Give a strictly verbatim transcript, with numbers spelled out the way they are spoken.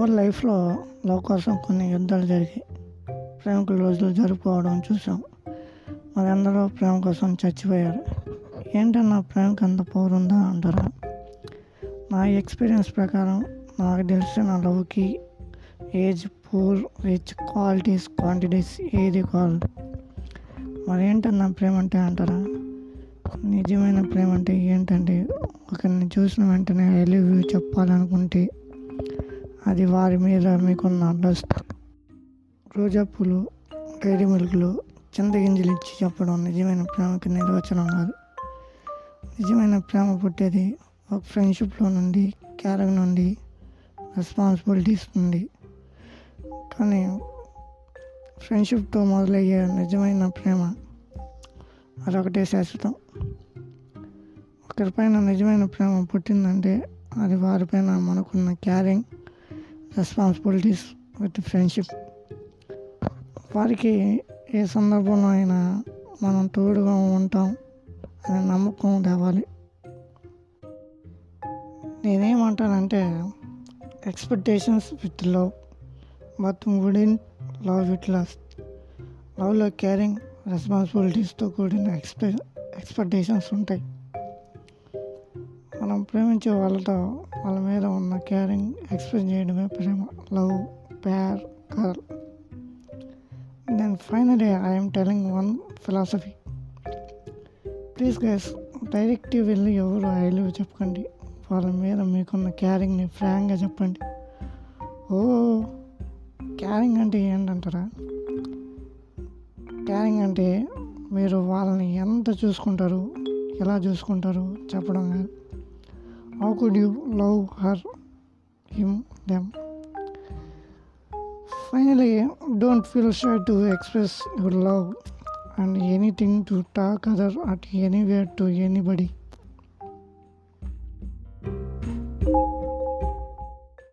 ఎవరి లైఫ్లో లవ్ కోసం కొన్ని యుద్ధాలు జరిగాయి. ప్రేమికుల రోజులు జరుపుకోవడం చూసాం. మరి అందరూ ప్రేమ కోసం చచ్చిపోయారు. ఏంటన్నా ప్రేమకు అంత పవర్ ఉందా అంటారా? నా ఎక్స్పీరియన్స్ ప్రకారం నాకు తెలిసిన లవ్కి age, poor, rich, qualities, quantities ఏది కాదు. మరి ఏంటన్నా ప్రేమ అంటే అంటారా? నిజమైన ప్రేమ అంటే ఏంటంటే, ఒకరిని చూసిన వెంటనే ఐ లవ్ యూ చెప్పాలనుకుంటే అది వారి మీద మీకున్న డస్ట్. రోజా పూలు, డైరీ మిల్క్లు, చింతగింజలు ఇచ్చి చెప్పడం నిజమైన ప్రేమకి నిర్వచనం కాదు. నిజమైన ప్రేమ పుట్టేది ఒక ఫ్రెండ్షిప్లో నుండి, కేరింగ్ నుండి, రెస్పాన్సిబిలిటీస్ నుండి. కానీ ఫ్రెండ్షిప్తో మొదలయ్యే నిజమైన ప్రేమ అదొకటే శాశ్వతం. ఒకరిపైన నిజమైన ప్రేమ పుట్టిందంటే అది వారిపైన మనకున్న క్యారింగ్, రెస్పాన్సిబిలిటీస్ విత్ ఫ్రెండ్షిప్. వారికి ఏ సందర్భంలో అయినా మనం తోడుగా ఉంటాం అనే నమ్మకం తేవాలి. నేనేమంటానంటే, expectations with love but wouldn't love with lust. లవ్లో కేరింగ్, రెస్పాన్సిబిలిటీస్తో కూడిన ఎక్స్పె ఎక్స్పెక్టేషన్స్ ఉంటాయి. మనం ప్రేమించే వాళ్ళతో వాళ్ళ మీద ఉన్న కేరింగ్ ఎక్స్ప్రెస్ చేయడమే ప్రేమ. లవ్, ప్యార్, girl. Then finally I'm telling one philosophy. Please guys, డైరెక్ట్గా వెళ్ళి ఎవరు ఐ లవ్ చెప్పకండి. వాళ్ళ మీద మీకున్న క్యారింగ్ని ఫ్రాంక్గా చెప్పండి. ఓ క్యారింగ్ అంటే ఏంటంటారా? క్యారింగ్ అంటే మీరు వాళ్ళని ఎంత చూసుకుంటారు, ఎలా చూసుకుంటారు చెప్పడం కాదు. How could you love her, him, them. Finally, don't feel shy to express your love and anything to talk other at anywhere to anybody.